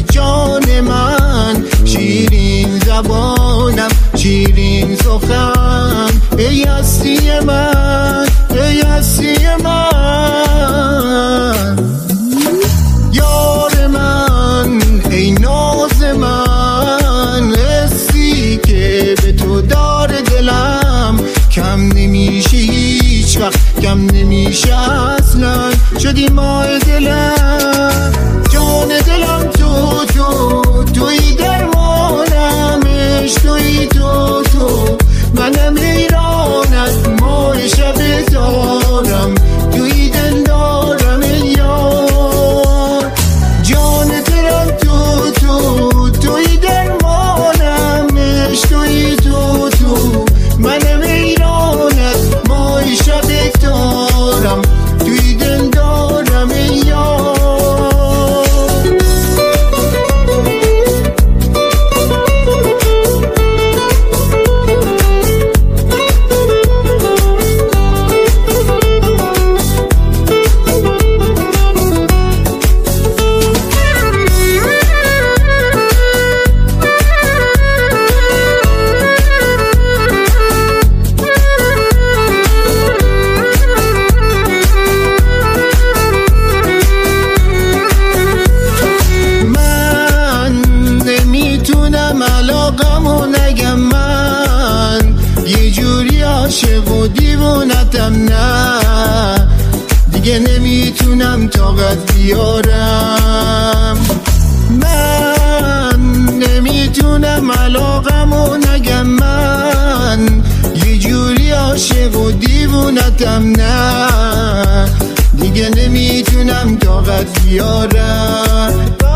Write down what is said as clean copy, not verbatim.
جان من، شیرین زبانم، شیرین سخن، ای هستی من، ای هستی من. یار من ای ناز من، حسی که به تو داره دلم، کم نمیشه هیچ وقت، کم نمیشه اصلا، شدی ماه دلم، جان دلم توی درمانم، عشق تو منم حیرانت، ماه شب تارم، توی دل دارم یار. جان دلم توی درمانم، عشق تو منم حیرانت، ماه شب تارم، توی دل دارم یار. علاقمو نگم من، یه جوری عاشق و دیوونتم، نه دیگه نمیتونم طاقت بیارم. من نمیتونم علاقمو نگم من، یه جوری عاشق و دیوونتم، نه دیگه نمیتونم طاقت بیارم.